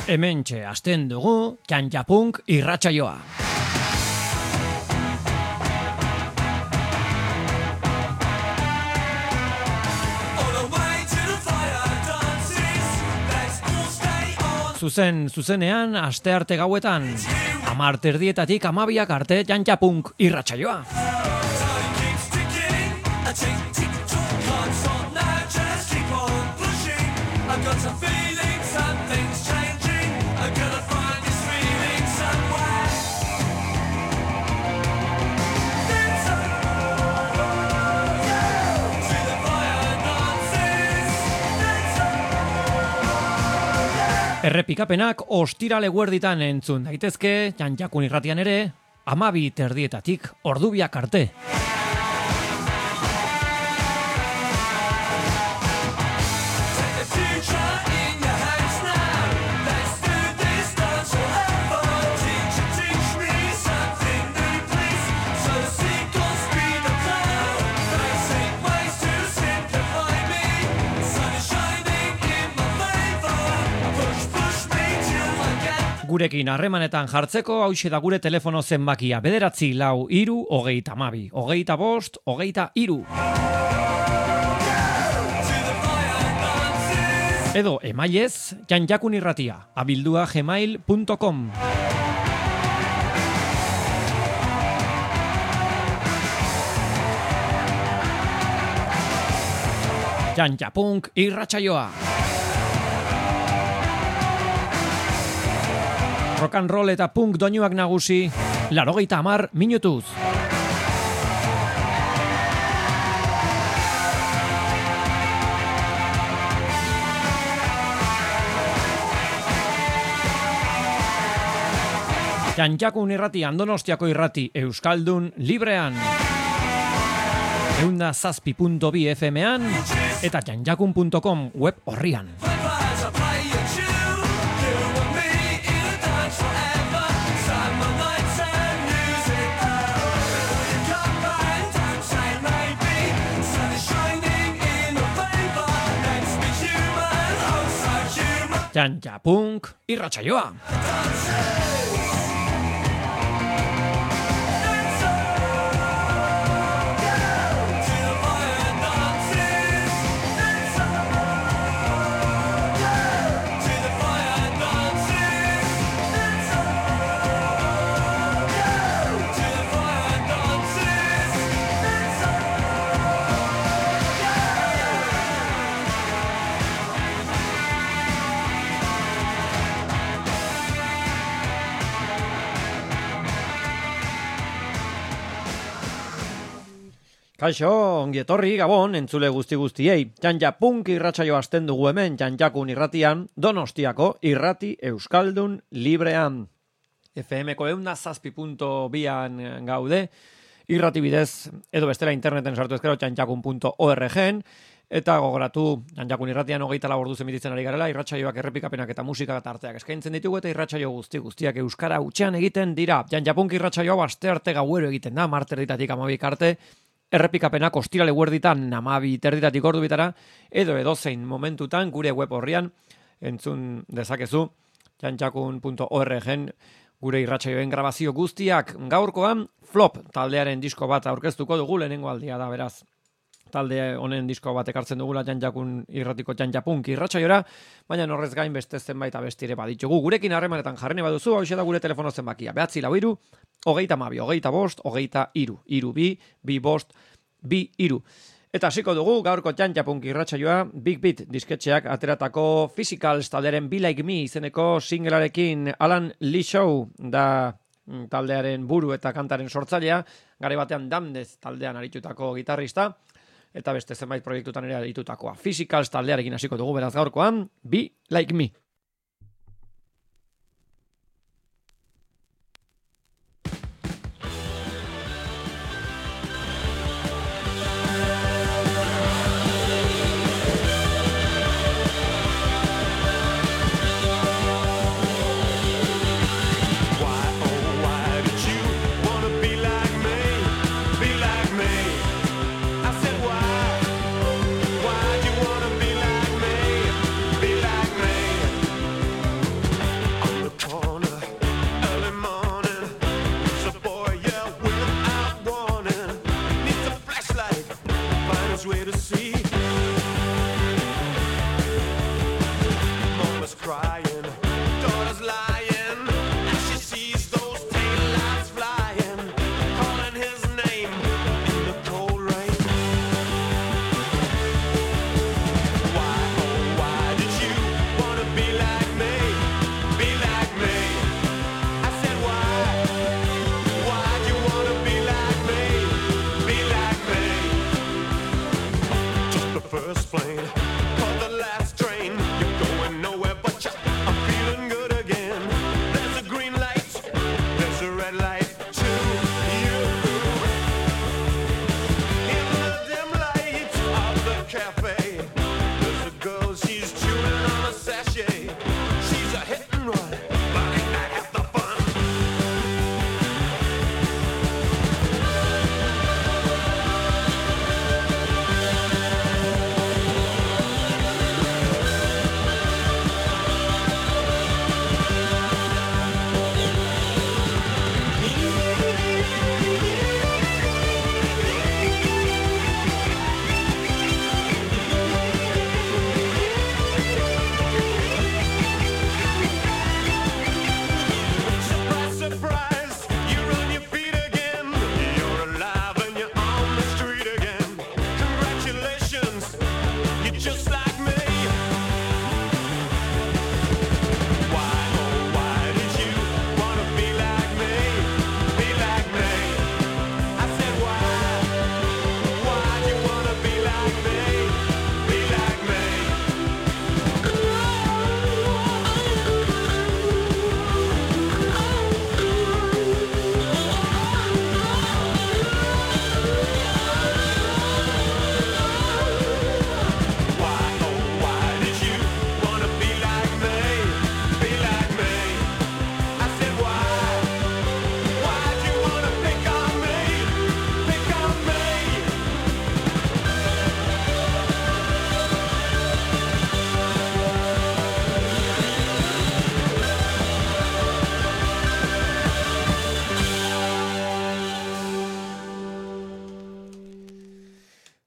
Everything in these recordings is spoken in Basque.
Hementxe hasten dugu Txantxapunk irratsaioa. Zuzenean astearte gauetan 10:00 12:00 arte Txantxapunk irratsaioa. Errepikapenak ostirale eguerditan entzun daitezke, Txantxakun irratian ere, 12:00 ordubiak arte. Gurekin harremanetan jartzeko hauxe da gure telefono zenbakia 9 4 3 22 25 23. Edo emailez txantxakunirratia@gmail.com. Txantxapunk irratsaioa. Rock and roll eta punk doinuak nagusi, 80 minutuz. Txantxakun irratian, Donostiako irrati euskaldun librean. 107.2 FM-an eta txantxakun.com web orrian. Txantxapunk irratsaioa. Kaixo, ongi etorri, gabon, entzule guztiei. Txantxapunk irratsaio hasten dugu hemen, Txantxakun irratian, Donostiako irrati euskaldun librean. FM-ko 107.2an gaude, irrati bidez, edo bestela interneten sartu ezkero, txantxakun.org, eta gogoratu, Txantxakun irratian 24 orduz emititzen ari garela, irratsaioak errepikapenak eta musika eta arteak eskaintzen ditugu, eta irratsaio guztiak euskara hutsean egiten dira. Txantxapunk irratsaioa astearte gauero egiten da, 10:00 12:00 arte, errepikapenak ostirale eguerditan 12:00 ordubitara, edo edozein momentutan gure web orrian entzun dezakezu txantxakun.org gure irratsaioen grabazio guztiak. Gaurkoan Flop taldearen disko bat aurkeztuko dugu, lehenengo aldia da beraz. Talde honen disko bat ekartzen dugula Txantxakun irratiko Txantxapunk irratsaiora, baina horrez gain beste zenbait abestire baditugu. Gurekin harremanetan jarrene baduzu, hauxe da gure telefono zenbakia. 9 4 32 25 23 2 2 2. Eta hasiko dugu gaurko Txantxapunk irratsaioa Big Beat disketxeak ateratako Physicals taldearen Be Like Me izeneko singlearekin. Alan Lee Show da taldearen buru eta kantaren sortzailea, garai batean Damned taldean aritutako gitarrista, eta beste zenbait proiektutan ere aritutakoa. Physicals taldearekin hasiko dugu beraz gaurkoan Be Like Me. Why do you wanna be like me? Be like me.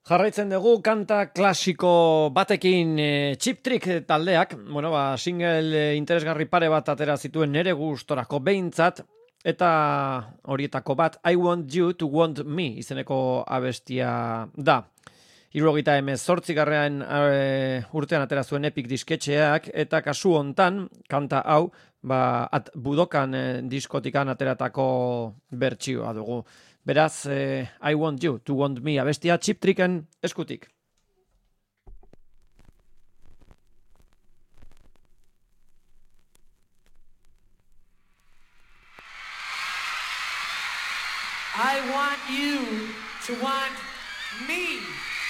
Jarraitzen dugu kanta klasiko batekin Cheap Trick taldeak, single interesgarri pare bat atera zituen nere gustorako behintzat, eta horietako bat I Want You to Want Me izeneko abestia da. 78. Urtean atera zuen Epic disketxeak, eta kasu hontan kanta hau Budokan diskotikan ateratako bertsioa dugu. Beraz, I Want You to Want Me abestia Cheap Tricken eskutik. I want you to want me.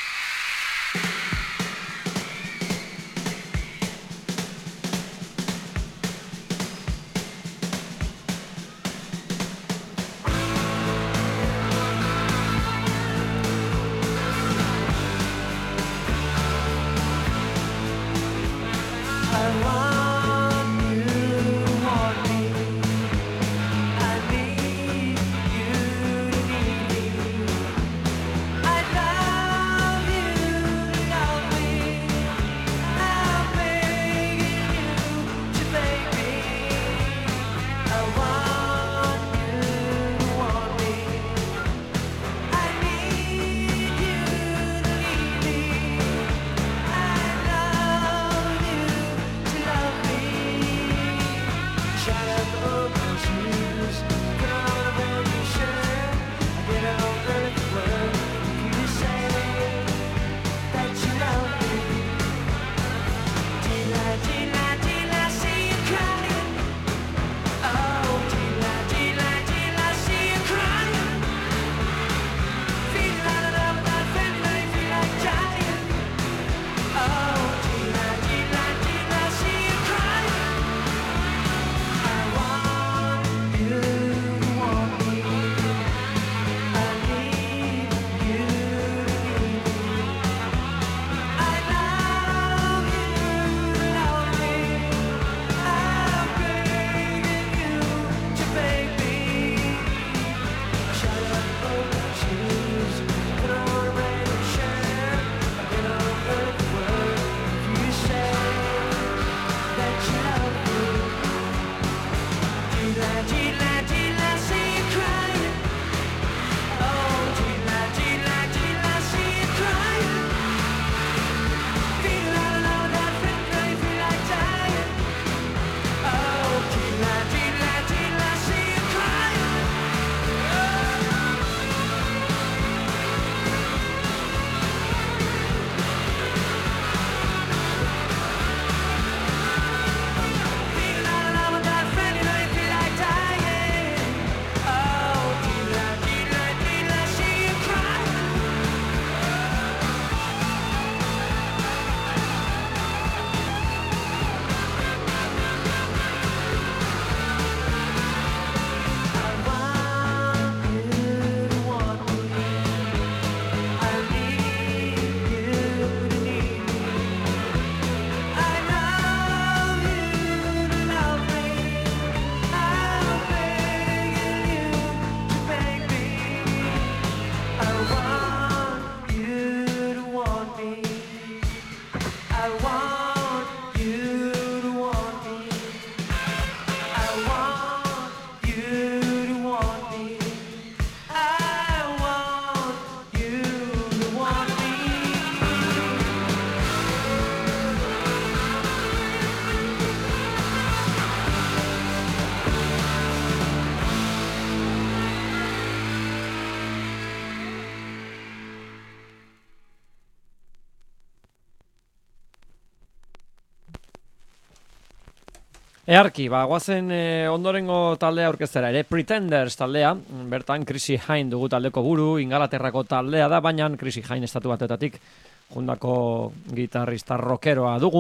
Earki, guazen ondorengo taldea aurkeztera ere, Pretenders taldea, bertan Chrissy Hynde dugu taldeko buru, Ingalaterrako taldea da, baina Chrissy Hynde estatu batetatik jundako gitarrista rockeroa dugu.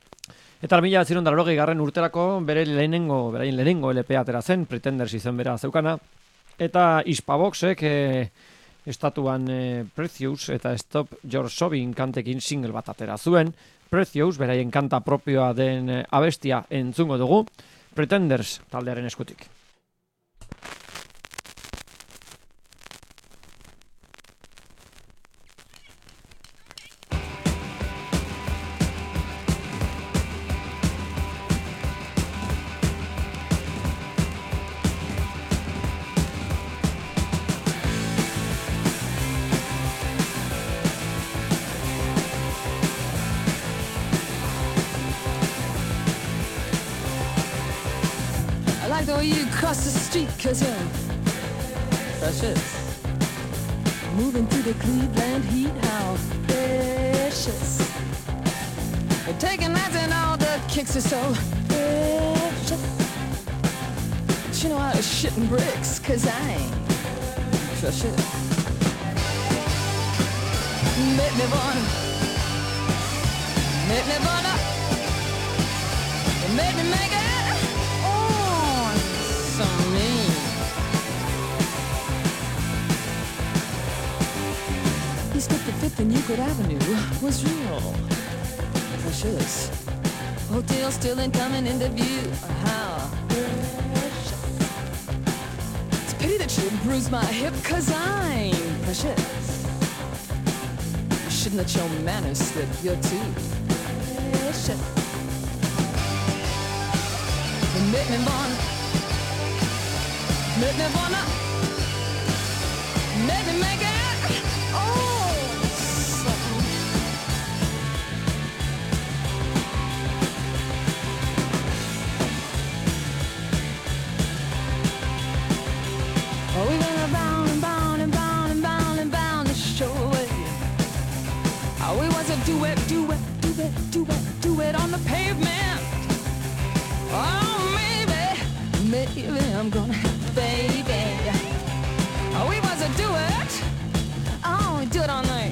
Eta 1980 urterako beraien lehenengo LP atera zen, Pretenders izen bera zeukana, eta Hispavoxek estatuan Precious eta Stop Your Sobbing kantekin single bat atera zuen. Precious, beraien kanta propioa den abestia entzungo dugu, Pretenders taldearen eskutik. saw you cross the street 'cause you're precious. Moving through the Cleveland heat, how precious. You're taking nights and all the kicks are so precious. But you know how to shitting bricks 'cause I ain't precious. Make me wanna, make me wanna, make me make it, oh, so mean. East 55th and Euclid Avenue was real precious. Hotel still ain't coming into view, how precious. It's a pity that you bruised my hip 'cause I'm precious. Shouldn't let your manners slip, you're too precious. Make me wanna, make me wanna, make me make it, oh, something. Oh, we went around and bound and bound and bound and bound the show away. Oh, we was a duet, duet, duet, duet, duet on the pavement. Oh, maybe I'm gonna have a baby. Oh, we was a duet. Oh, we do it all night.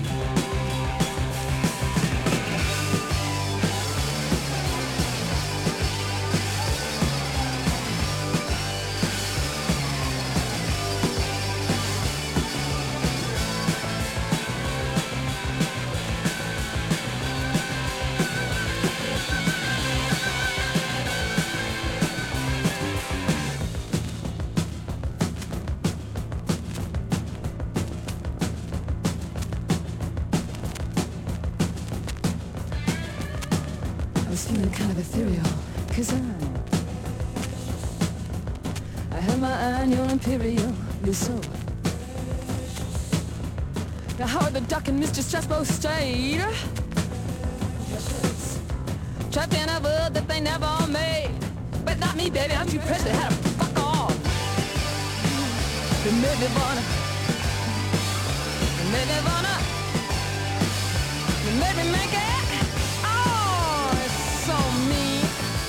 Feeling kind of ethereal, 'cause I had my eye on your imperial, your soul. Now Howard the Duck and Mr. Strasbow stayed trapped in a world that they never made. But not me, baby, I'm too precious to have to fuck off. They made me wanna, they made me wanna, they made me make it. So mean.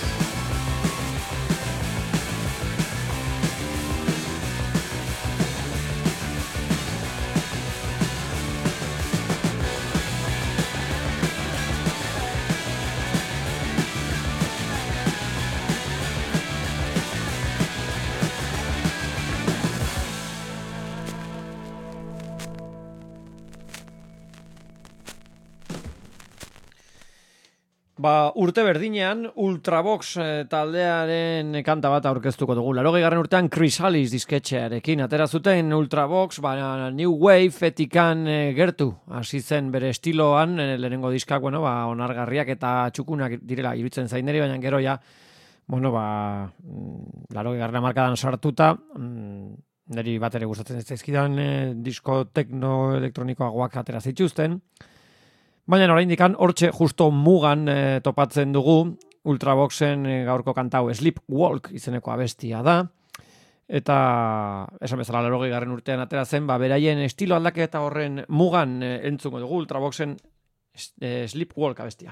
Urte berdinean Ultravox taldearen kanta bat aurkeztuko dugu. 80. urtean Chris Hallis disketxearekin atera zuten Ultravox, New Wave-etikan gertu hasi zen bere estiloan, lehenengo diskak, onargarriak eta txukunak direla iruditzen zaineri, baina gero ja, 80. markadan sartuta, niri bat ere gustatzen ez zaizkidan disko tekno-elektronikoagoak atera zituzten. Baina oraindik hortxe justo mugan topatzen dugu Ultravoxen gaurko kantau Sleepwalk izeneko abestia da. Eta esan bezala 80. urtean atera zen, beraien estilo aldaketa horren mugan entzungo dugu Ultravoxen Sleepwalk abestia.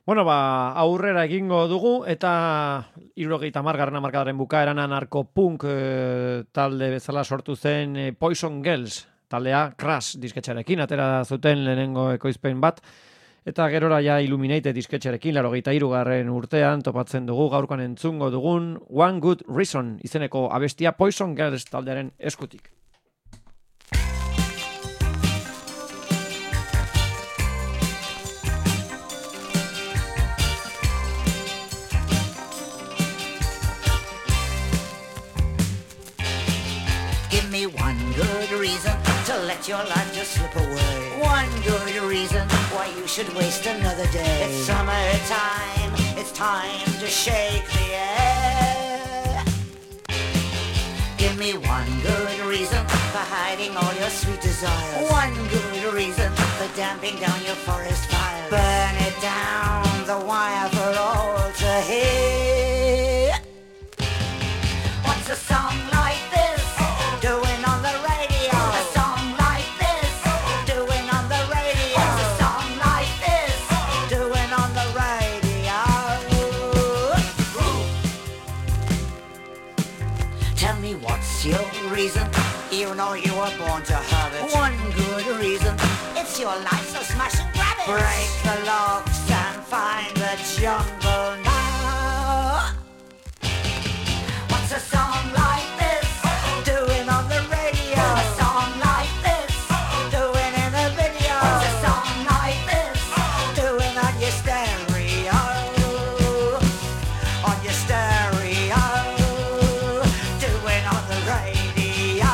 Bueno, aurrera egingo dugu, eta 70. Hamarkadaren bukaeran anarko-punk talde bezala sortu zen Poison Girls taldea Crash disketxarekin, atera zuten lehenengo ekoizpen bat, eta gerora ja Illuminate disketxarekin 83. urtean topatzen dugu gaurkoan entzungo dugun One Good Reason izeneko abestia Poison Girls taldearen eskutik. One good reason to let your life just slip away. One good reason why you should waste another day. It's summertime, it's time to shake the air. Give me one good reason for hiding all your sweet desires. One good reason for damping down your forest fires. Burn it down the wire for all to hear. What's a song like this? Doing on the radio. A song like this. Doing on the radio. What's a song like this? Doing on the radio. Tell me what's your reason? You know you were born to have it. One good reason. It's your life, so smash and grab it. Break the locks and find the jungle now. What's a song like this? Doing on the radio. A song like this? Doing in a video. What's a song like this? Doing on your stereo. On your stereo. Doing on the radio.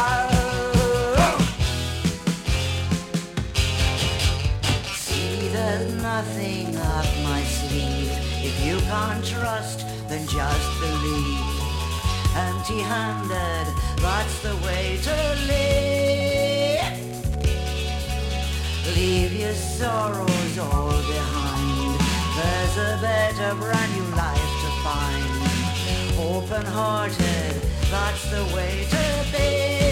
See, there's nothing up my sleeve. If you can't trust, then just believe. Empty-handed, that's the way to live. Leave your sorrows all behind. There's a better brand new life to find. Open-hearted, that's the way to be.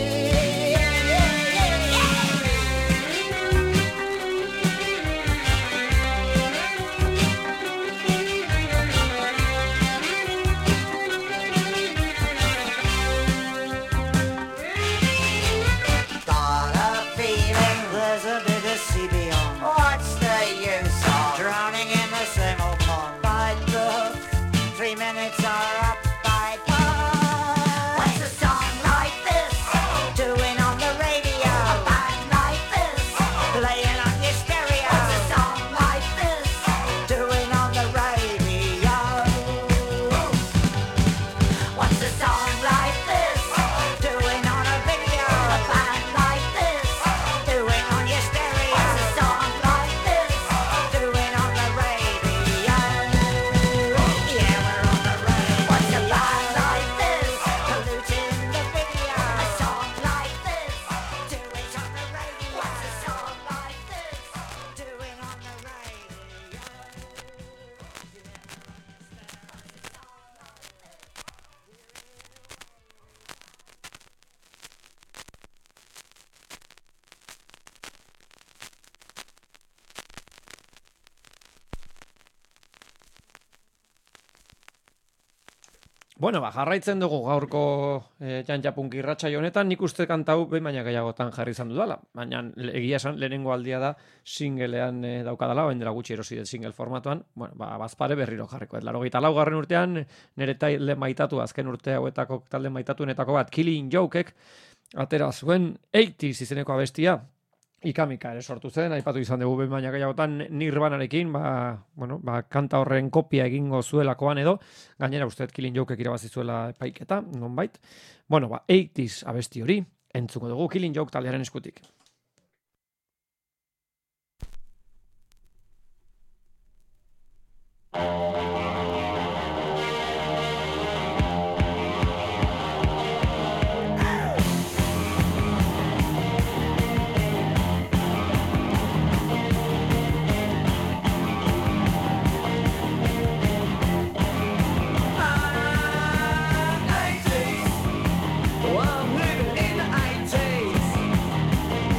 What's the use of drowning in the same old pond? By the hook, 3 minutes are up by the. What's a song like this? Doing on the radio. A band like this? Playing on your stereo. What's a song like this? Doing on the radio. What's a song like this? Doing on a video. A band like this? Doing on your stereo. What's a song like this? Doing on the radio. Yeah, we're on the radio. What's a band like this? Polluting the video. A song like this? Do it on the radio. What's a song like this? Doing on the radio. Bueno, jarraitzen dugu gaurko Jantja-punk irratsaio honetan, nik uste kantau behin baina gehiagotan jarri izan dudala. Baina egia esan lehenengo aldia da singlean daukadala, baina dela gutxi erosi dut single formatuan, bueno, bazpare berriro jarriko. 84. urtean, nire talde maitatu, azken urte hauetako talde maitatuenetako bat, Killing Joke-ek, atera zuen 80s izeneko abestia, Ikamika ere sortu zen, aipatu izan dugu behin baina gehiagotan Nirvanarekin, kanta horren kopia egingo zuelakoan edo, gainera usteet Killing Joke-ek irabazi zuela epaiketa, nonbait. Bueno, 80s abesti hori, entzuko dugu Killing Joke taldearen eskutik. Well, I'm living in the 80s.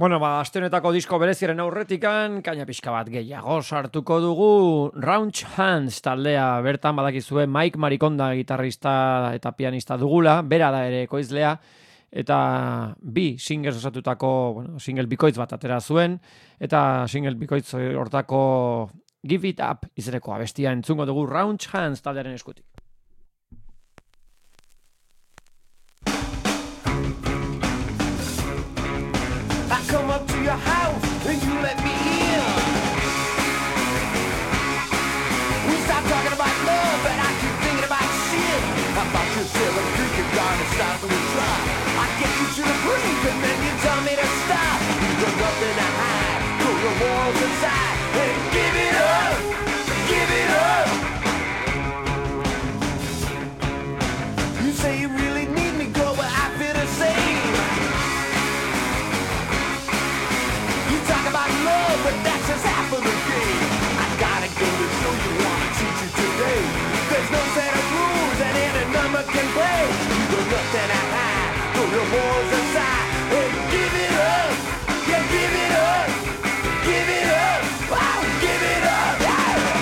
Bueno, aste honetako disko bereziaren aurretikan, kaina pixka bat gehiago sartuko dugu Round Hands taldea, bertan badakizue Mike Marikonda gitarrista eta pianista dugula, bera da ere ekoizlea, eta bi singles osatutako, single bikoitz bat atera zuen, eta single bikoitz hortako Give It Up izeneko abestia entzungo dugu Round Hands taldearen eskutik. Come up to your house and you let me in. We stop talking about love, but I keep thinking about shit. I thought you said a creek is gonna stop and try. I get you to the brink and then you tell me to stop. You got nothing to hide, throw your walls aside and give it up, give it up. You say you really need me, girl, but I feel the same. Love, but that's just half of the game. I gotta go to show you, wanna teach you today. There's no set of rules that any number can play. You got nothing to hide, throw your walls aside and give it up. Yeah, give it up, give it up. Wow, give it up, yeah.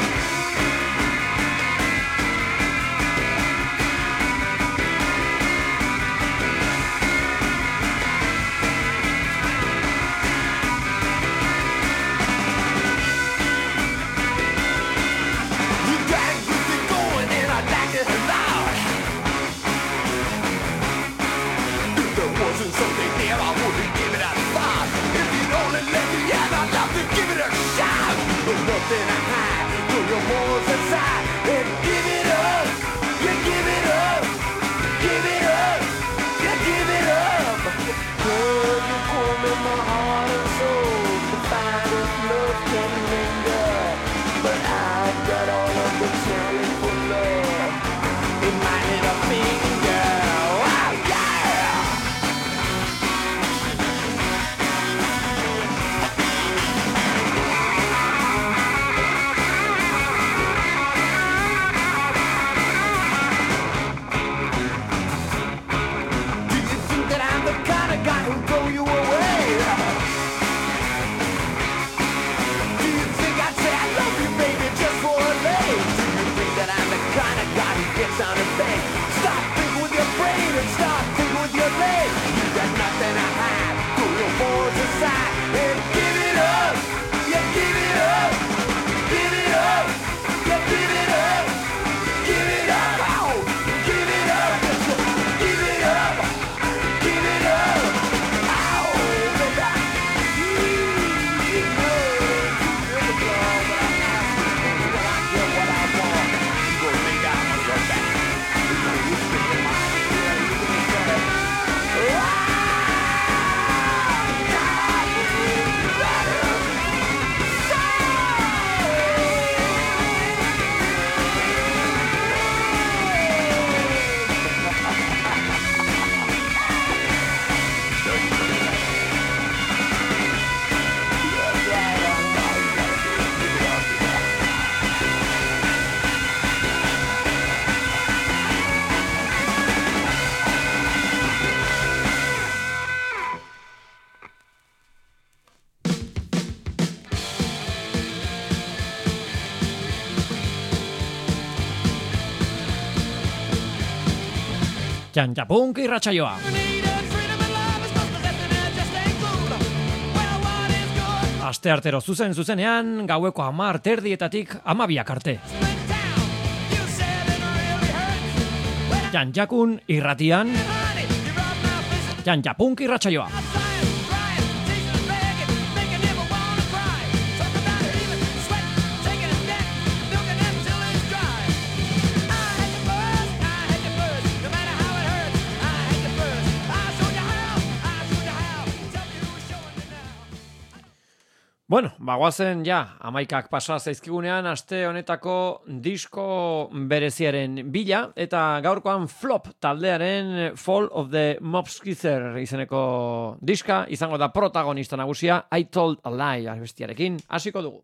Something there, I wouldn't give it a thought. If you'd only let me in, I'd love to give it a shot. There's nothing to hide, throw your walls aside and give it up. You give it up, give it up, you give it up. Girl, you pull me my heart and soul to find if love can linger. But I've got all of the time for love. It might hit a finger. Wow, yeah. Sound of thing. Stop thinking with your brain and start thinking with your legs. You got nothing to hide. Throw your balls aside and give it up. Yeah, give it up. Give it up. Yeah, give it up. Give it up. Ow. Give it up. Give it up. Give it up. Ow. Baby. You know it's wrong, but I'm asking when I get what I want. You gonna lay down on your back. Txantxapunk irratsaioa. Asteartero zuzenean, gaueko 10:30 12 arte. Txantxakun irratian, Txantxapunk irratsaioa. Bueno, bagoazen ja, 11 pasa zaizkigunean, aste honetako disko bereziaren bila, eta gaurkoan Flop taldearen Fall of the Mobskizer izeneko diska, izango da protagonista nagusia, I Told a Lie abestiarekin, hasiko dugu.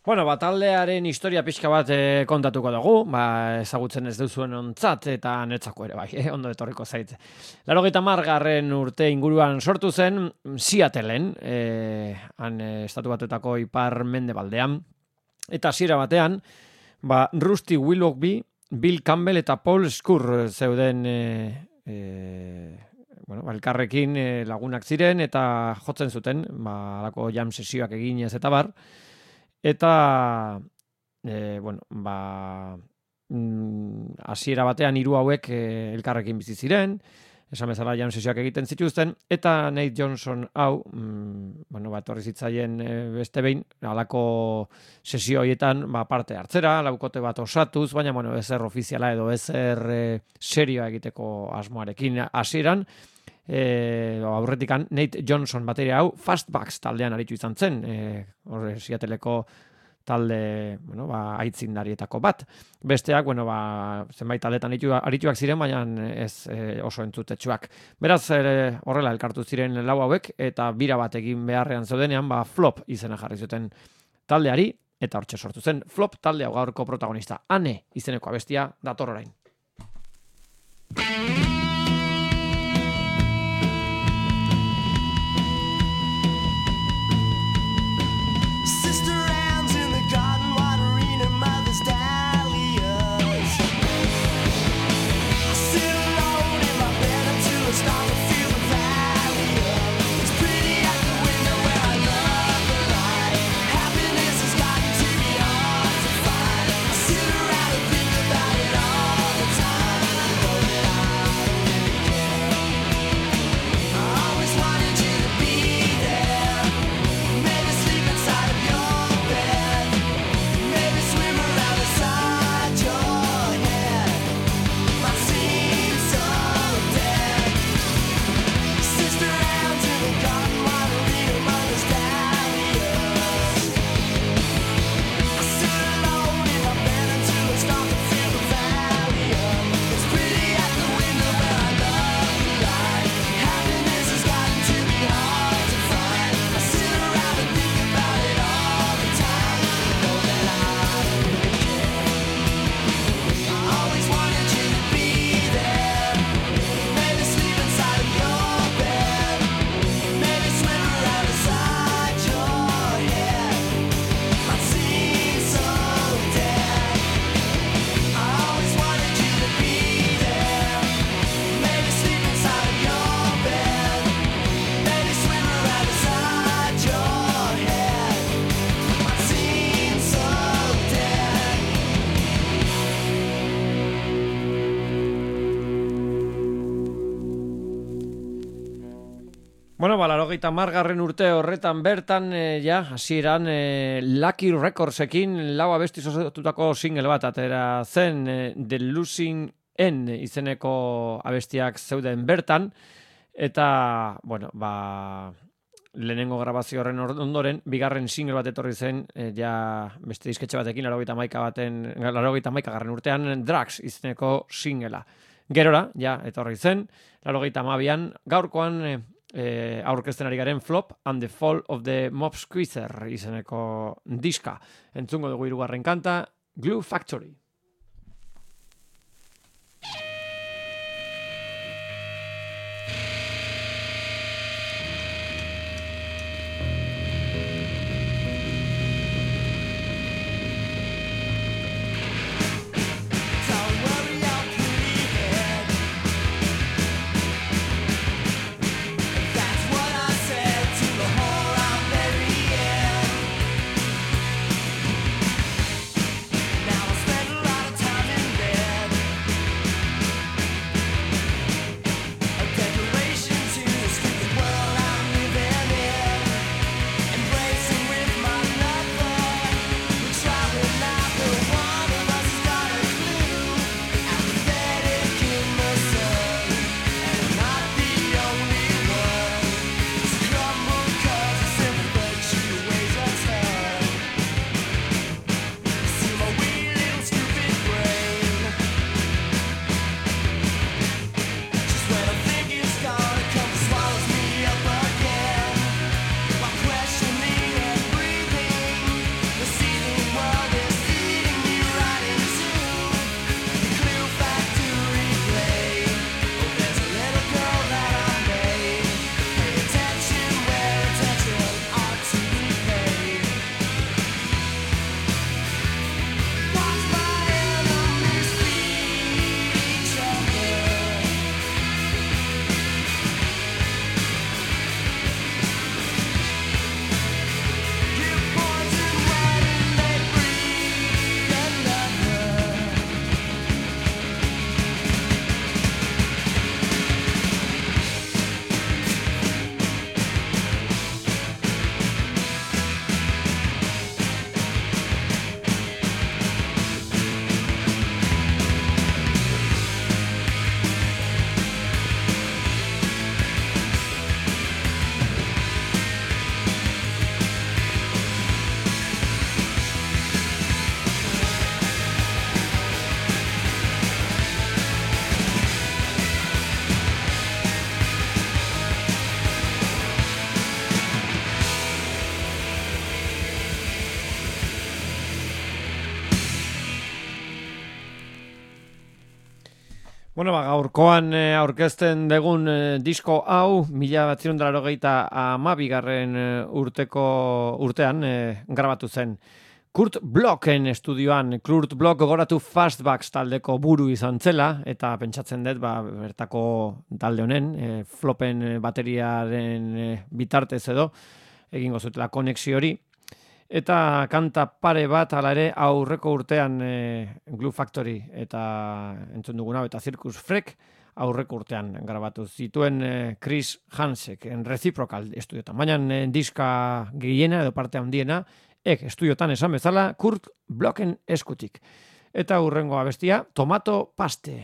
Bueno, taldearen historia pixka bat kontatuko dugu, ezagutzen ez duzuen ontzat, eta netzako ere bai, ondo etorriko zait. 80. urte inguruan sortu zen Seattleen, han Estatu Batuetako ipar mendebaldean, eta hasiera batean, Rusty Willoughby, Bill Campbell eta Paul Scurr zeuden elkarrekin lagunak ziren, eta jotzen zuten, alako jam sesioak eginez eta bar, eta hasiera batean hiru hauek elkarrekin bizi ziren, esan bezala jam sesioak egiten zituzten, eta Nate Johnson hau, etorri zitzaien beste behin, halako sesio horietan parte hartzera, laukote bat osatuz, baina ezer ofiziala edo ezer serioa egiteko asmoarekin hasieran, aurretikan Nate Johnson bateria hau Fastbacks taldean aritu izan zen, Seattleko talde, aitzindarietako bat. Besteak, zenbait taldetan arituak ziren, baina ez oso entzutetsuak. Beraz, horrela elkartu ziren lau hauek, eta bira bat egin beharrean zeudenean, Flop izena jarri zuten taldeari, eta hortxe sortu zen Flop talde hau gaurko protagonista. Ane izeneko abestia dator orain. Bueno, 80. urte horretan bertan, hasieran Lucky Recordsekin lau abesti osatutako single bat atera zen, The Losing End izeneko abestiak zeuden bertan, eta, lehenengo grabazio horren ondoren, bigarren single bat etorri zen, beste disketxe batekin, 81. urtean, Drugs izeneko singlea. Gerora, etorri zen, 82an, gaurkoan, aurkezten ari garen Flop and the Fall of the Mob Squeezer izeneko diska. Entzungo dugu hirugarren kanta, Glue Factory. Now I spend a Bueno, gaurkoan aurkezten dugun disko hau, 1982 urtean grabatu zen. Kurt Blocken estudioan, Kurt Block gogoratu Fastbacks taldeko buru izan zela, eta pentsatzen dut, bertako talde honen, flopen bateriaren bitartez edo, egingo zutela konexio hori. Eta kanta pare bat, hala ere, aurreko urtean Glue Factory eta entzun duguna, eta Circus Freak aurreko urtean grabatu zituen Chris Hansek, Reciprocal estudiotan. Baina diska gehiena edo parte handiena, estudiotan esan bezala, Kurt Blocken eskutik. Eta hurrengo abestia, Tomato Paste.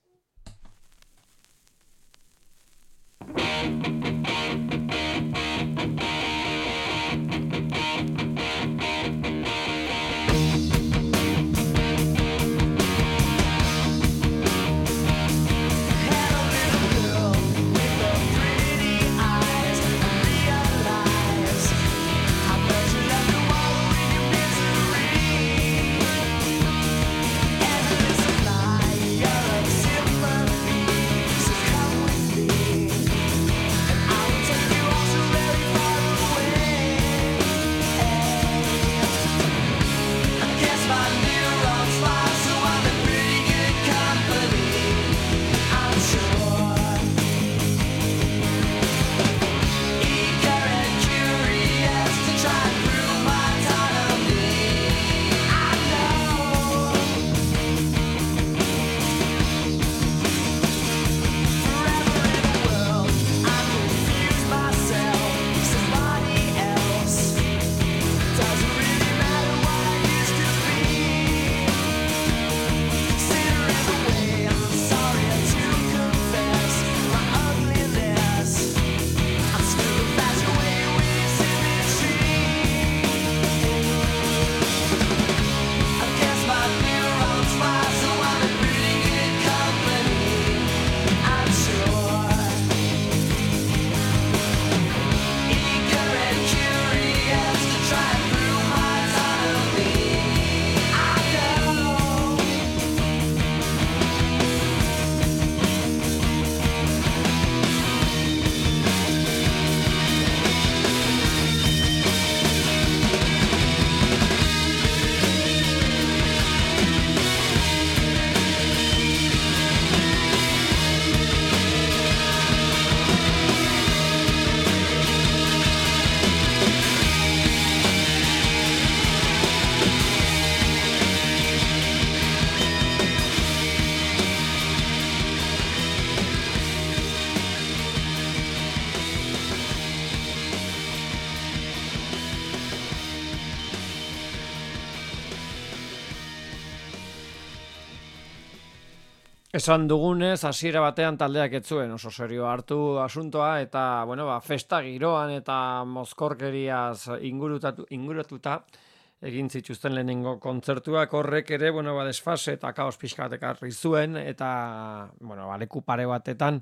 Esan dugunez, hasiera batean taldeak ez zuen oso serio hartu asuntoa, eta festa giroan eta mozkorkeriaz inguratuta egin zituzten lehenengo kontzertuak, horrek ere desfase eta kaos pixka bat ekarri zuen, eta leku pare batetan,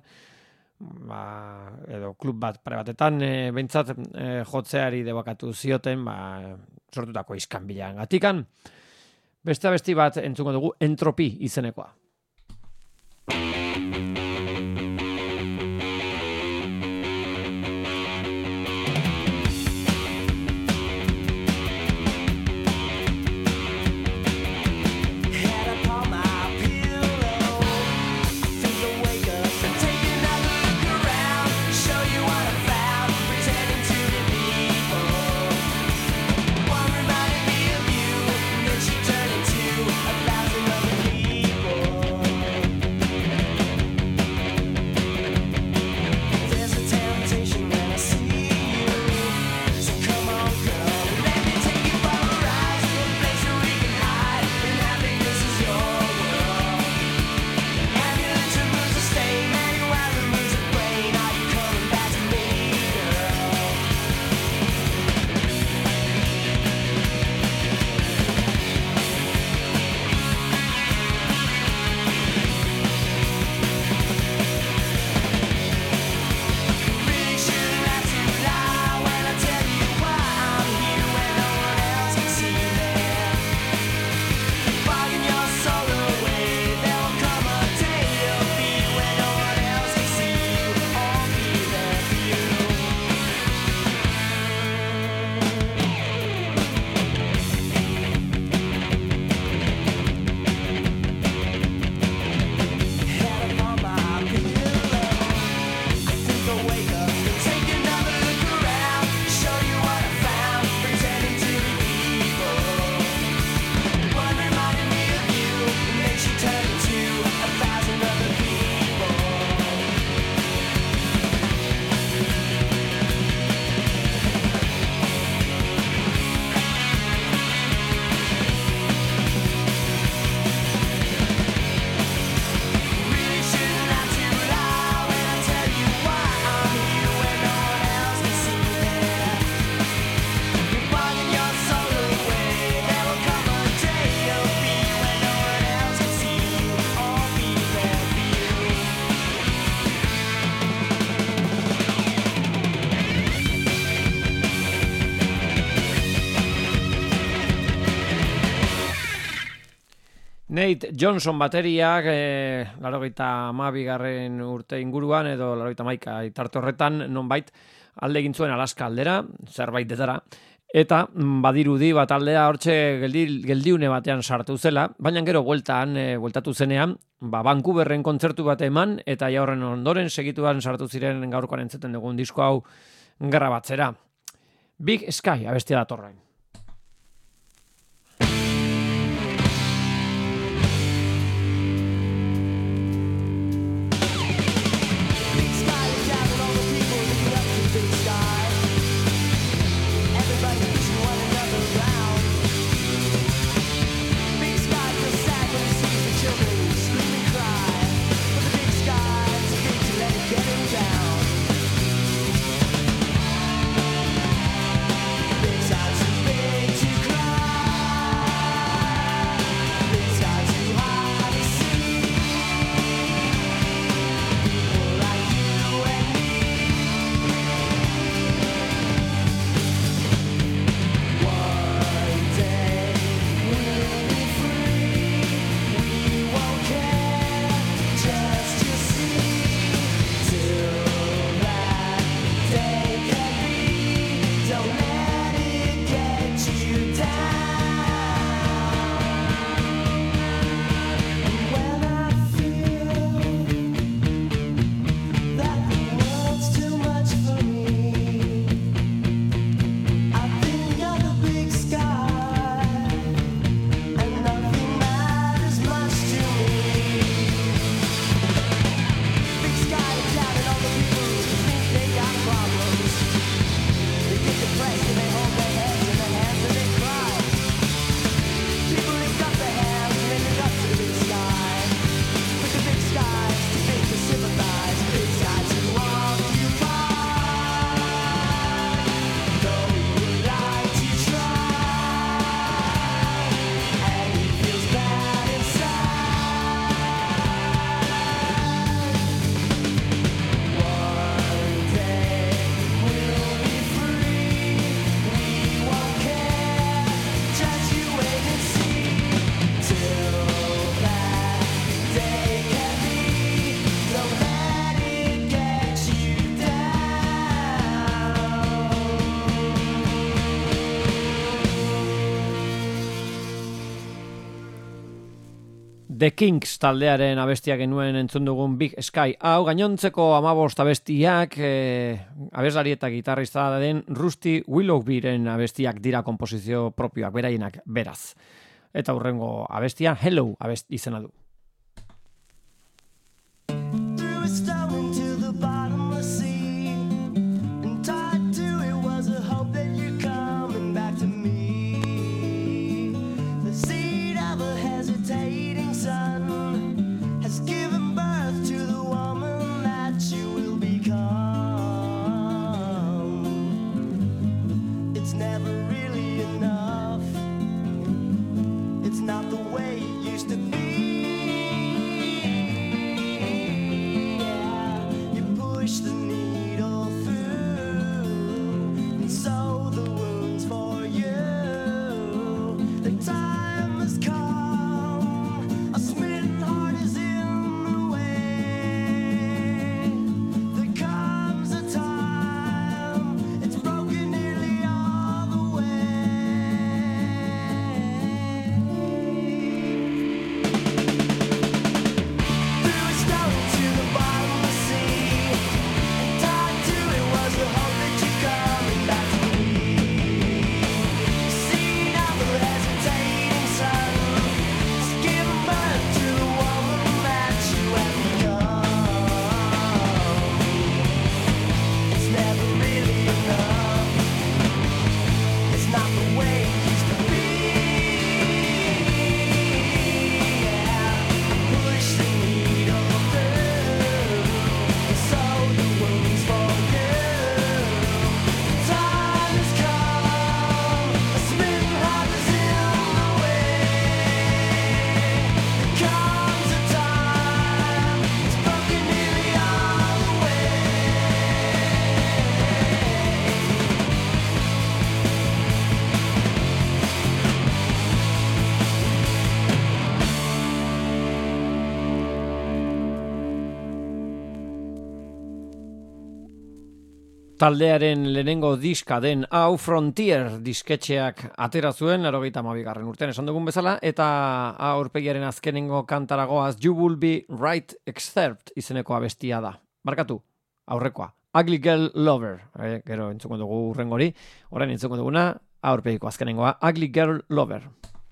edo klub bat pare batetan, behintzat jotzeari debakatu zioten, sortutako iskanbilan gatikan. Beste abesti bat entzungo dugu, Entropi izenekoa. People Nate Johnson bateriak, 82. urte inguruan, edo 81. tarte horretan, nonbait alde egin zuen Alaska aldera, zerbait detara, eta badirudi bat aldea hortxe geldiune batean sartu zela, baina gero bueltatu zenean, Vancouverren kontzertu bat eman, eta ja horren ondoren segituan sartu ziren gaurkoan entzuten dugun disko hau grabatzera. Big Sky abestia datorren. The Kings taldearen abestiak genuen entzun dugun Big Sky. Hau gainontzeko 15 abestiak abeslari eta gitarrista den Rusty Willoughbyren abestiak dira konposizio propioak, beraienak beraz. Eta hurrengo abestia Hello izena du. Not the way it used to be. taldearen lehenengo diska den Au Frontier disketxeak atera zuen 92. urtean esan dugun bezala, eta aurpegiaren azkenengo kantaragoaz You Will Be Right Excerpt izeneko abestia da. Barkatu, aurrekoa. Ugly Girl Lover. Gero entzuko dugu urrengori. Orain entzuko duguna, aurpegiko azkenengoa. Ugly Girl Lover.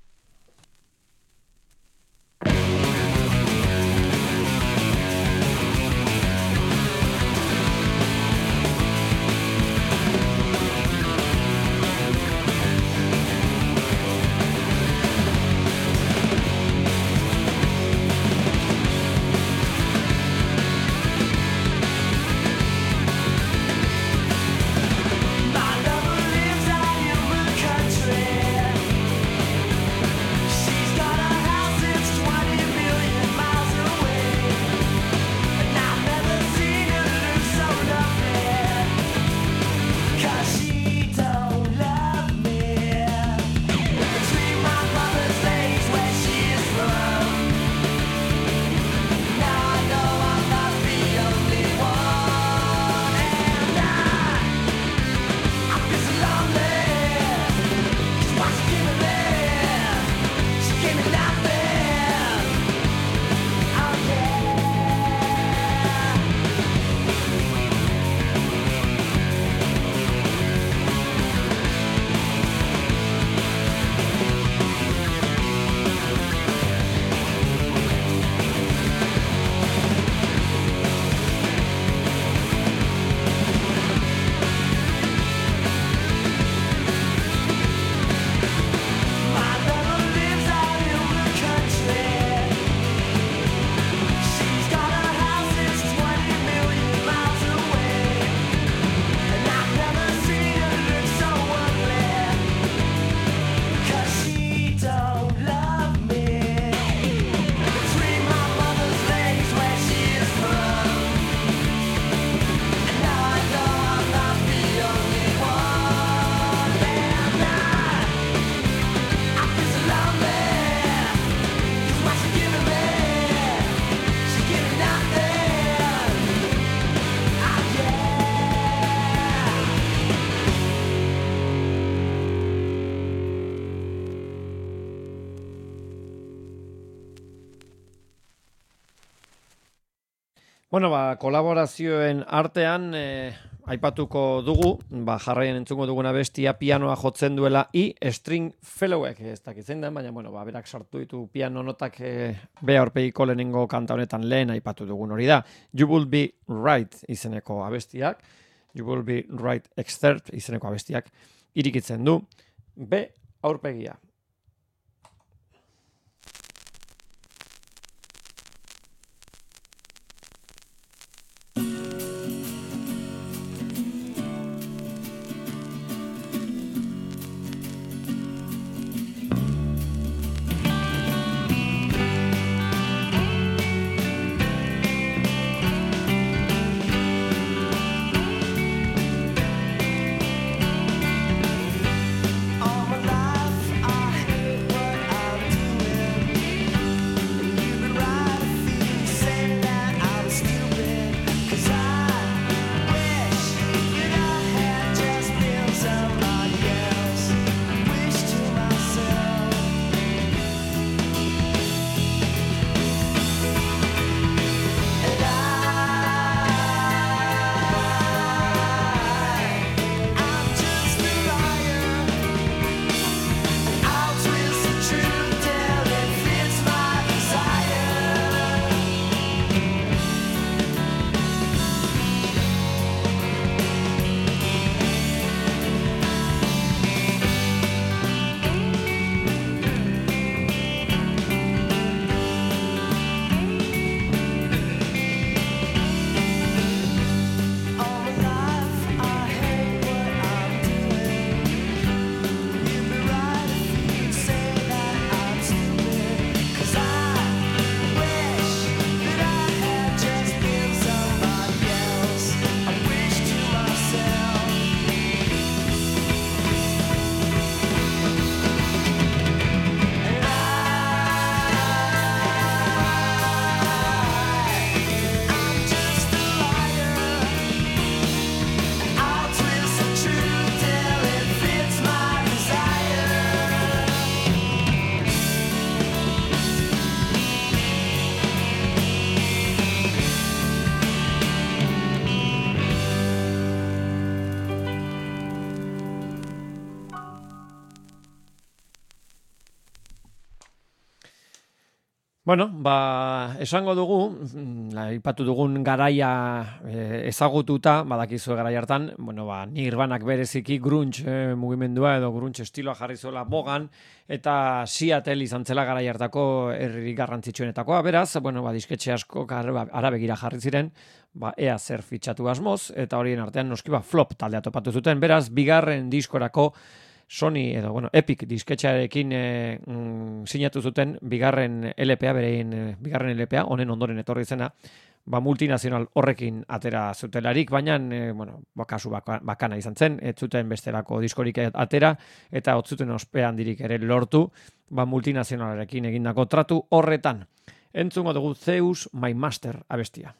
Bueno, kolaborazioen artean aipatuko dugu, jarraian entzuko duguna bestia pianoa jotzen duela String Fellowek, ez dakit zein den, baina berak sartu ditu piano notak be aurpegiko lehenengo kanta honetan lehen aipatu dugun hori da. You Will Be Right izeneko abestiak, You Will Be Right Excerpt izeneko abestiak irikitzen du be aurpegia. All my life I Bueno, esango dugu, aipatu dugun garaia ezagututa, badakizu garai hartan, Nirvanak bereziki grunge mugimendua edo grunge estiloa jarri zuela bogan, eta Seattle izan zela garai hartako herri garrantzitsuenetakoa, beraz, disketxe asko ara begira jarri ziren, ea zer fitxatu asmoz, eta horien artean noski Flop taldea topatu zuten, beraz, bigarren diskorako Sony edo, Epic disketxearekin sinatu zuten bigarren LPA, bigarren LPA, honen ondoren etorri zena, multinazional horrekin atera zutelarik, baina, kasu bakana izan zen, ez zuten bestelako diskorik atera, eta otzuten ospean dirik ere lortu, multinazionalarekin egindako tratu horretan. Entzungo dugu Zeus, My Master abestia.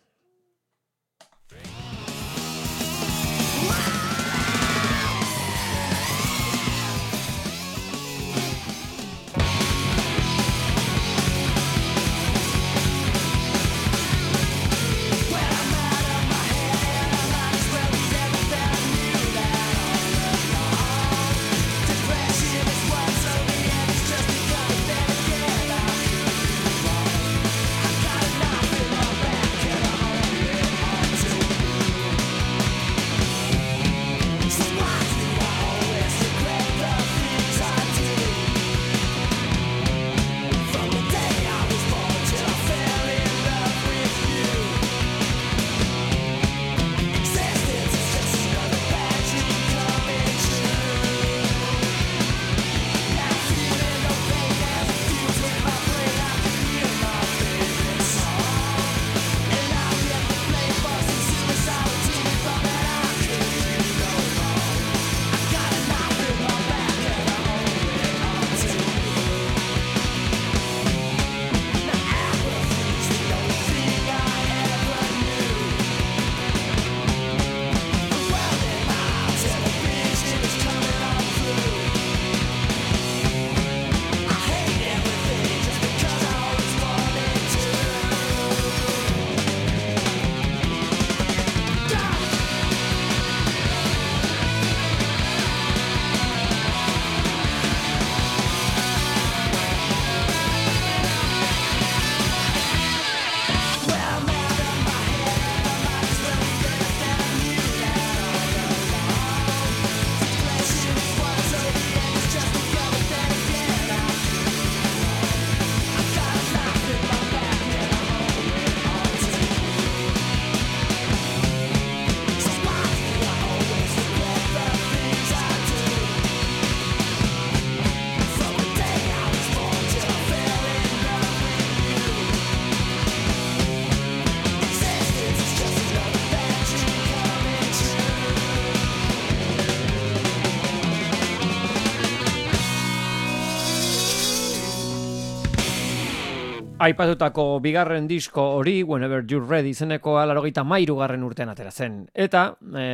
Aipatutako bigarren disko hori, Whenever You're Ready izenekoa 83. urtean atera zen. Eta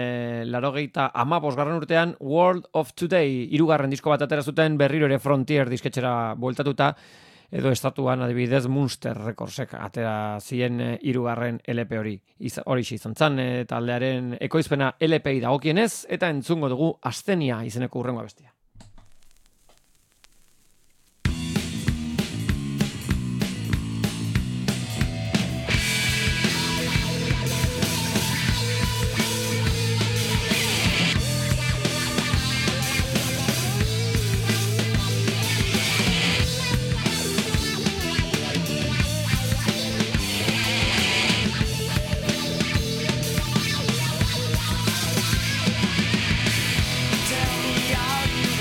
85. urtean World of Today 3. disko bat atera zuten, berriro ere Frontier disketxera bueltatuta, edo estatuan adibidez Munster Recordsek atera zien 3. LP hori. Horixe izan zen, taldearen ekoizpena LPi dagokienez, eta entzungo dugu Asthenia izeneko hurrengo abestia. Tell me, are you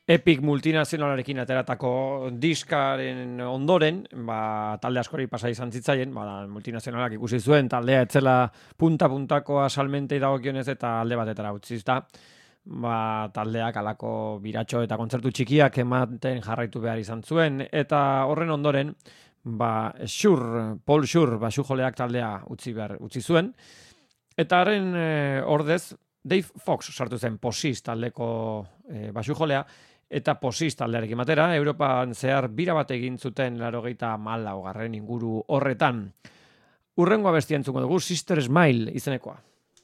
Epic multinazionalarekin ateratako diskaren ondoren, talde askori pasa izan zitzaien, multinazionalak ikusi zuen, taldea etzela punta-puntakoa salmentei dagokionez eta alde batetara utzizta, taldeak alako biratxo eta kontzertu txikiak ematen jarraitu behar izan zuen, eta horren ondoren, Paul Schur, basujoleak taldea utzi zuen, eta haren ordez, Dave Fox sartu zen Posis taldeko basujolea, eta Posis taldearekin batera, Europan zehar bira bat egin zuten 94. inguru horretan. Hurrengo abestia entzuko dugu, Sister Smile izenekoa.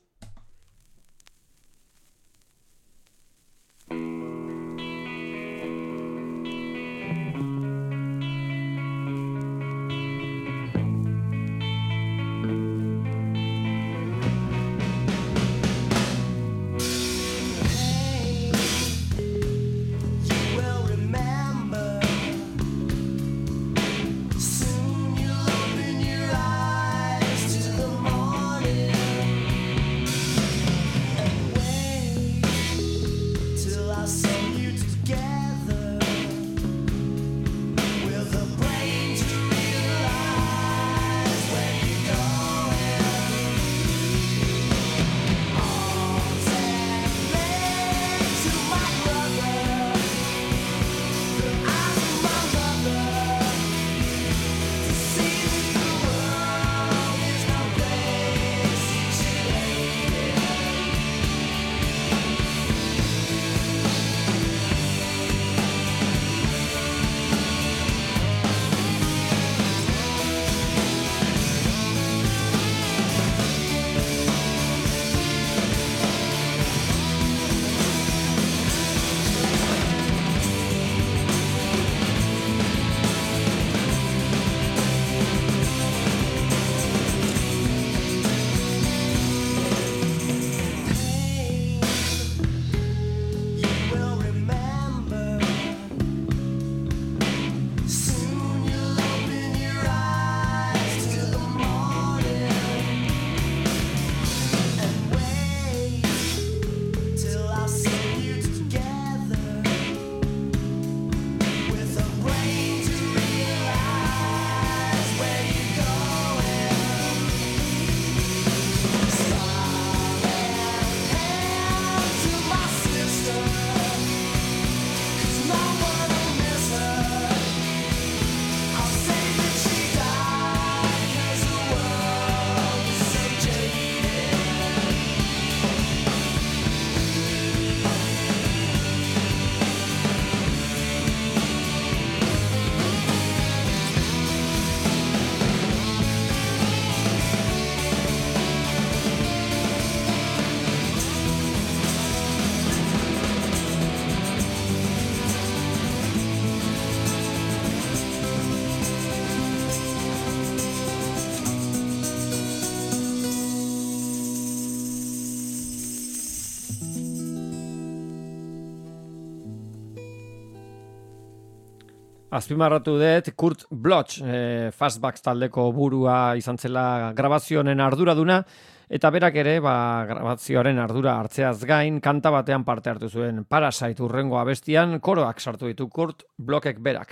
Azpimarratu dut, Kurt Bloch, Fastbacks taldeko burua izan zela grabazioaren arduraduna, eta berak ere, grabazioaren ardura hartzeaz gain, kanta batean parte hartu zuen Parasite hurrengo abestian, koroak sartu ditu Kurt Blochek berak.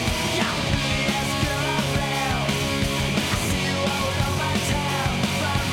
From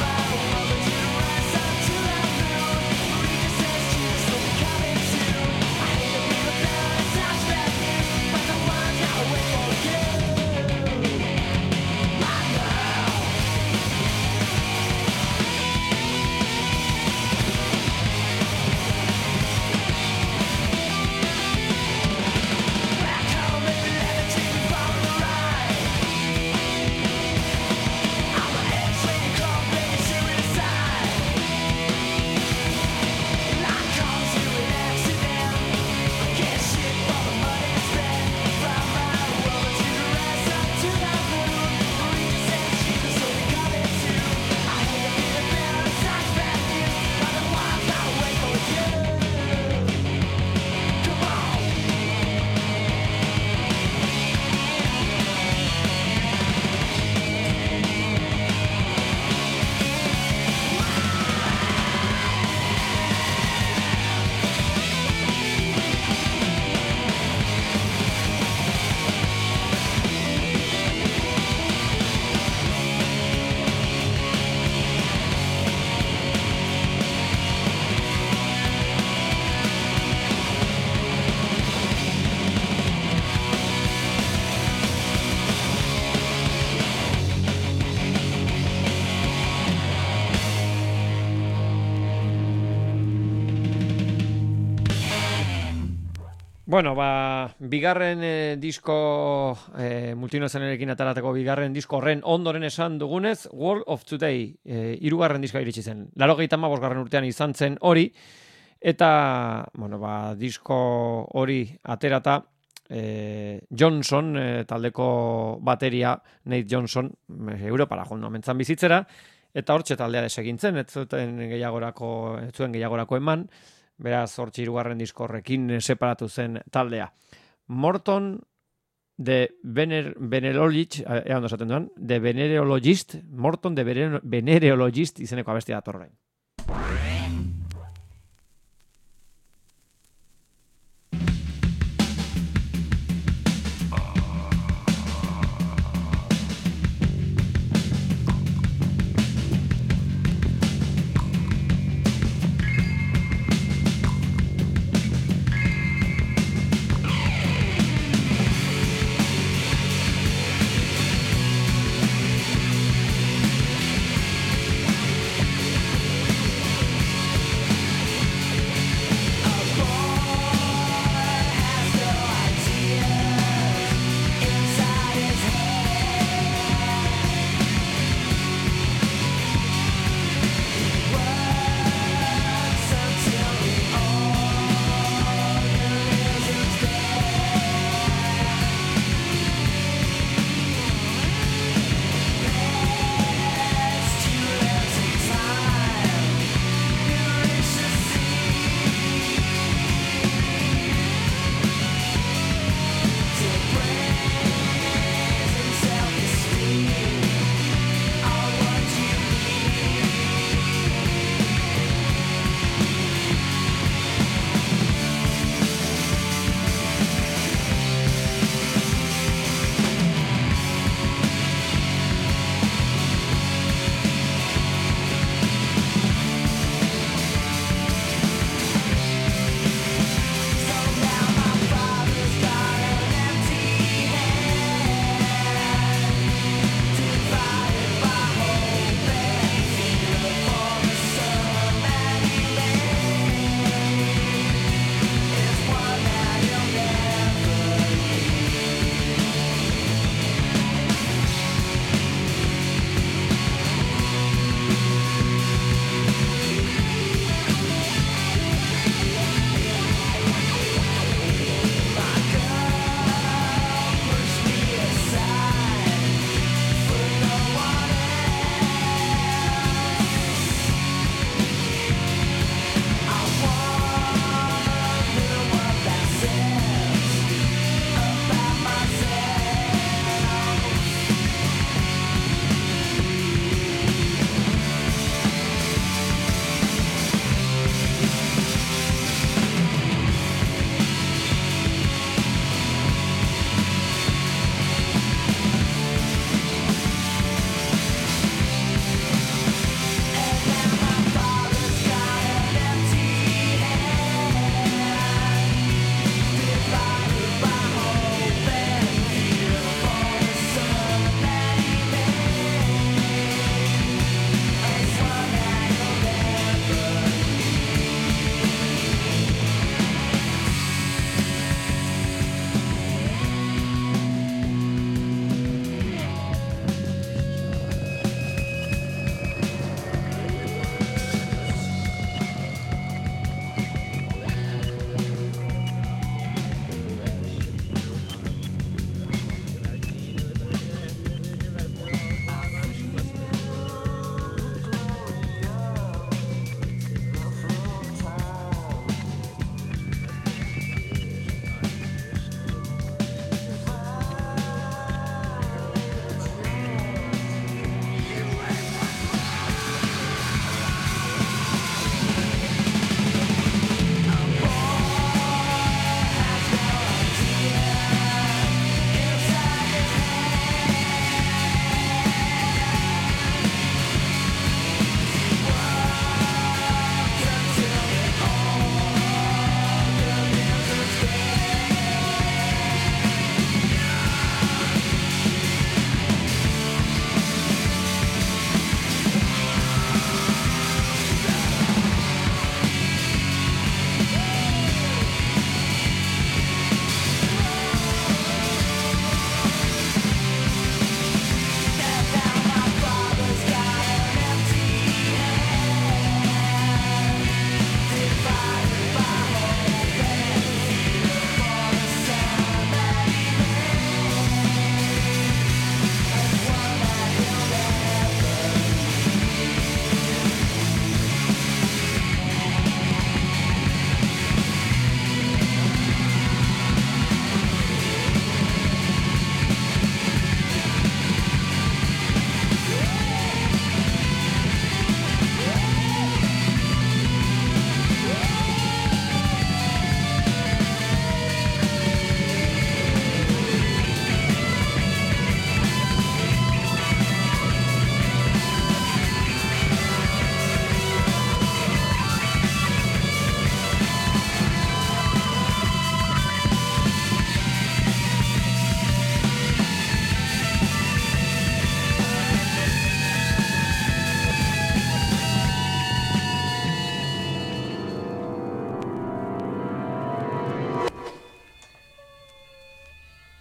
Bueno, bigarren disko multinazionalekin ataratako bigarren disko horren ondoren esan dugunez, World of Today, 3. diska iritsi zen. 85. urtean izan zen hori, eta, bueno, disko hori aterata, Johnson, taldeko bateria, Nate Johnson, Europara joan omentzan bizitzera, eta hortxe taldea desegintzen, ez zuen gehiagorako eman, beraz hortxe 3. disko horrekin separatu zen taldea. Morton de Venerologist, ondo esaten duan, de Venerologist, Morton de Venerologist izeneko abestia datorrein.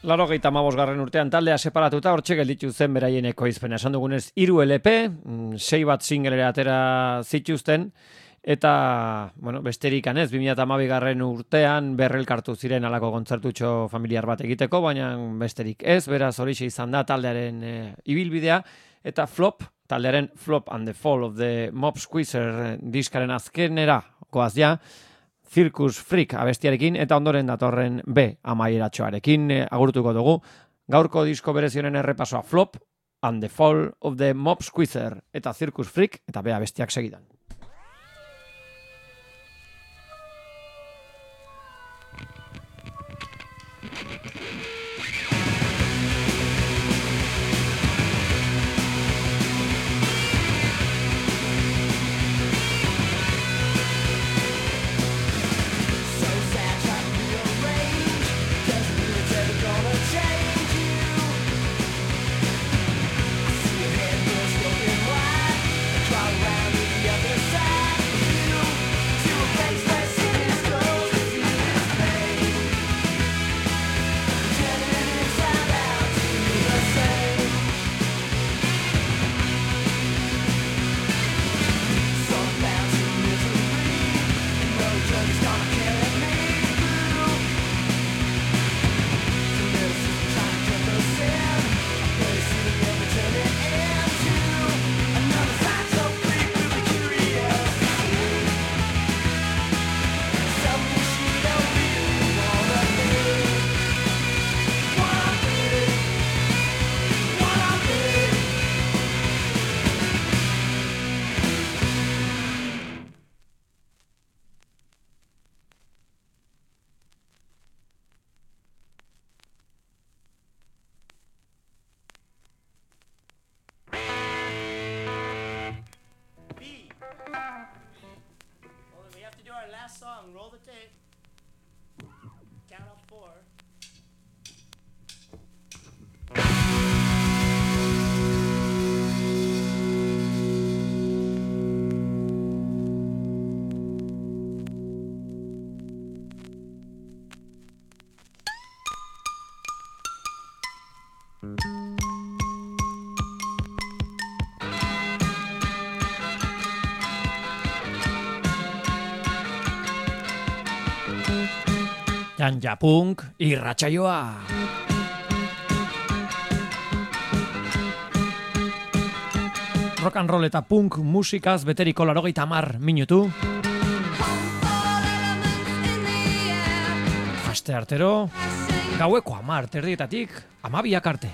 85. urtean taldea separatuta hortxe gelditu zen beraien ekoizpena. Esan dugunez 3 LP, 6 bat singlera atera zituzten, eta, bueno, besterik anez, 2012. Urtean berrelkartu ziren alako kontzertutxo familiar bat egiteko, baina besterik ez, beraz horixe izan da taldearen ibilbidea, eta taldearen Flop and the Fall of the Mob Squeezer diskaren azkenera goaz ja, Circus Freak abestiarekin eta ondoren datorren B amaieratxoarekin agurtuko dugu. Gaurko disko berezionen errepasoa Flop and the Fall of the Mob Squeezer eta Circus Freak eta B abestiak segidan. Song, roll the tape. Count up 4. Janja Punk irratsaioa. Rock and roll eta punk musikaz beteriko 80 minutu. Aste artero, gaueko 10 terdietatik 12 arte.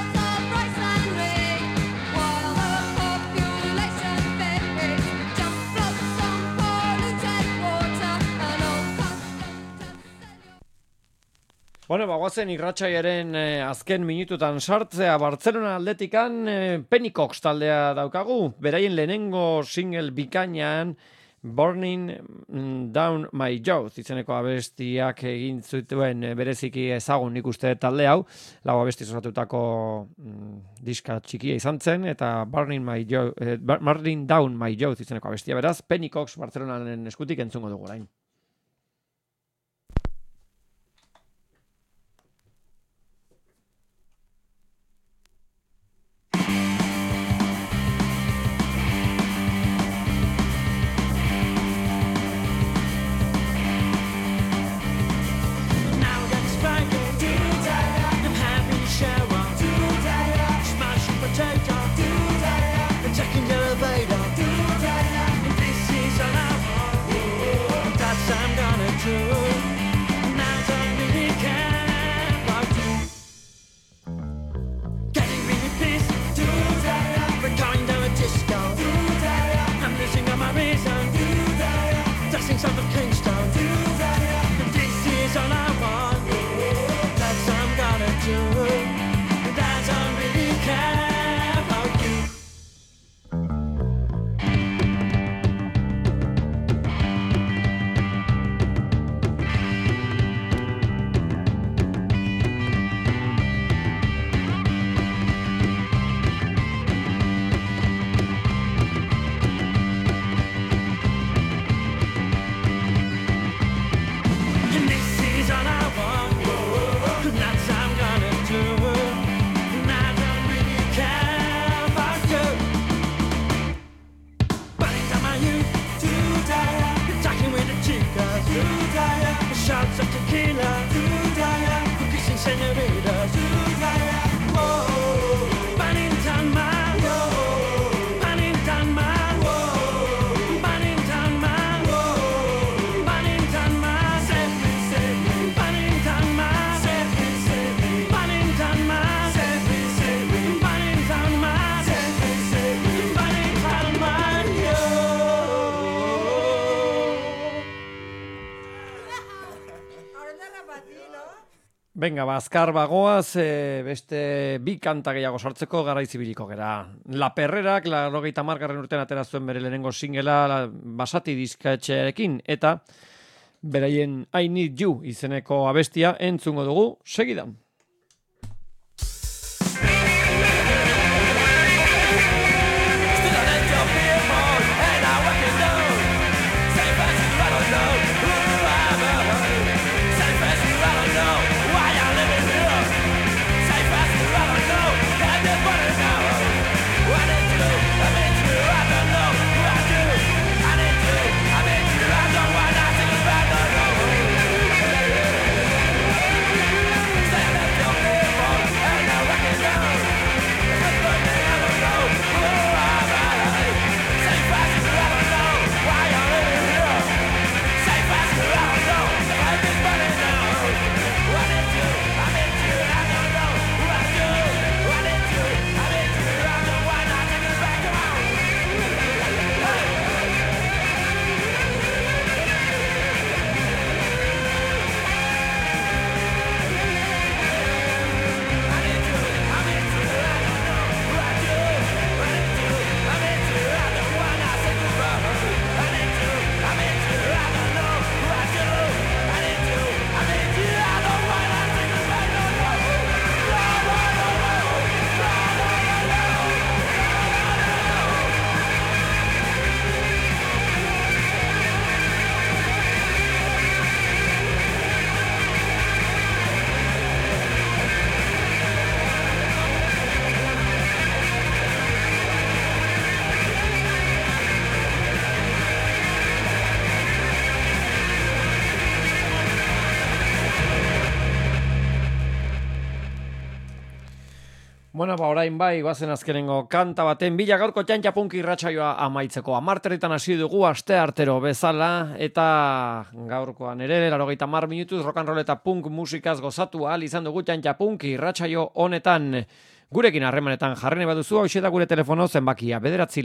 Bueno, bagoazen irratsaiaren azken minututan sartzea Bartzelona aldetikan Pennycox taldea daukagu. Beraien lehenengo single bikainan Burning Down My Youth izeneko abestiak egin zituen bereziki ezagun nik uste talde hau. Lau abesti osatutako diska txikia izan zen eta Burning Down My Youth izeneko abestia beraz Pennycox Bartzelonaren eskutik entzungo dugu orain. That's shots of tequila, kissing senoritas, Paddington Man, Paddington Man, Paddington Man, Paddington Man, Paddington Man, Paddington Man, Paddington Man, Paddington Man, Venga, bazkar bagoaz, beste bi kanta gehiago sartzeko garaiz ibiliko gera. La Perrerak, 80. urtean atera zuen bere lehenengo singela Basati disketxearekin, eta beraien I Need You izeneko abestia entzungo dugu segidan. Bueno, orain bai, guazen azkenengo kanta baten bila gaurko Txantxa Punk irratsaioa amaitzeko. 10:00 hasi dugu aste artero bezala, eta gaurkoan ere 80 minutuz rock and roll eta punk musikaz gozatu ahal izan dugu Txantxa Punk irratsaio honetan. Gurekin harremanetan jarrene baduzu, hau da gure telefono zenbakia,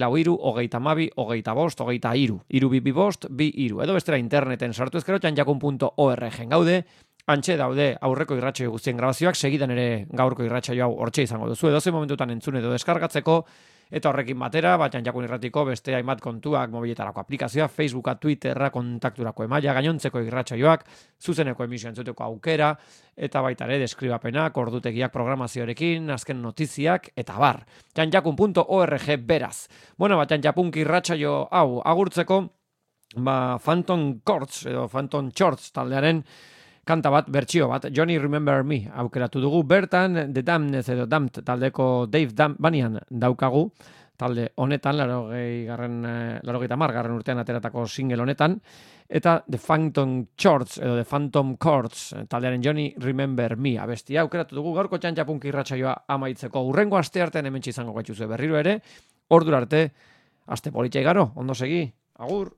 943 25 23 322 edo bestera interneten sartu ezkero txantxakun.org gaude. Antxe daude aurreko irratsaio guztien grabazioak, segidan ere gaurko irratsaio hau hortxe izango duzu, edozein momentutan entzun edo deskargatzeko, eta horrekin batera, Txantxakun irratiko beste hainbat kontuak, mobiletarako aplikazioa, Facebooka, Twitterra, kontakturako emaila, gainontzeko irratsaioak, zuzeneko emisio entzuteko aukera, eta baita ere deskribapenak, ordutegiak programazioarekin, azken notiziak, eta bar. Txantxakun.org beraz. Bueno, Txantxapunk irratsaio hau agurtzeko, Phantom Chords edo Phantom Chords taldearen kanta bat, bertsio bat, Johnny Remember Me aukeratu dugu, bertan The Damned edo Damned taldeko Dave Banian daukagu, talde honetan, 80. urtean ateratako single honetan, eta The Phantom Chords edo The Phantom Chords taldearen Johnny Remember Me abestia aukeratu dugu gaurko Txantxa Punk irratsaioa amaitzeko. Hurrengo asteartean hementsi izango gaituzue berriro ere, ordura arte, aste politxa igaro, ondo segi, agur!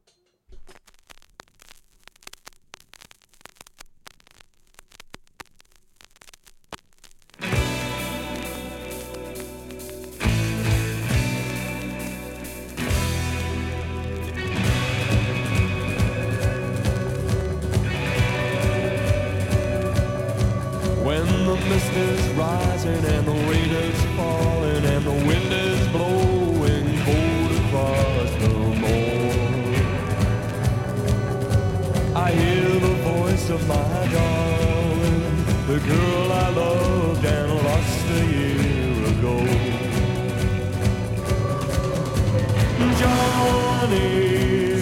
Rising and the rain is falling and the wind is blowing cold across the moor. I hear the voice of my darling, the girl I loved and lost a year ago. Johnny,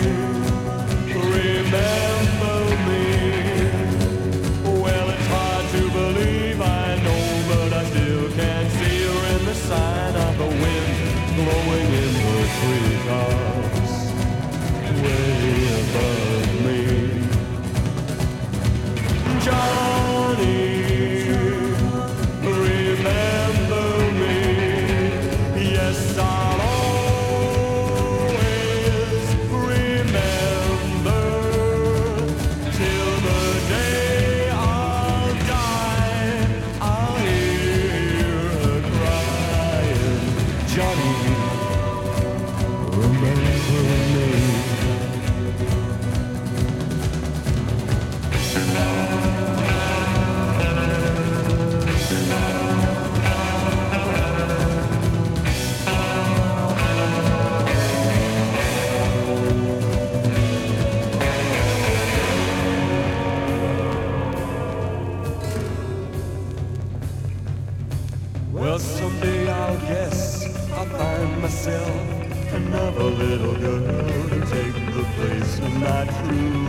remember me. Well, it's hard to believe, I know, but I still can see her in the sign of the wind blowing in the treetops way above me. Well, someday I'll guess I'll find myself another little girl to take the place of my true